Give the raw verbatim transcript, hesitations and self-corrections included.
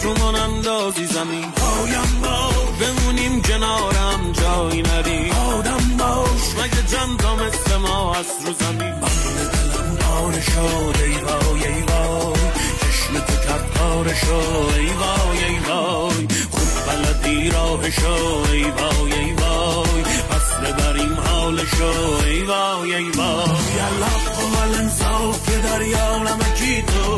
ابرومون اندازی زمین پایم باش بمونیم کنارم جایی ندی آدم باش مگه جان تا مثل ما هست رو زمین بند دلم پاره شد ای وای ای وای چشم تو کرد پاره شد ای وای ای وای خوب بلدی راهشو ای وای ای وای پس ببریم حالشو ای وای ای وای یلا قمال انصاف که دریا نمکی تو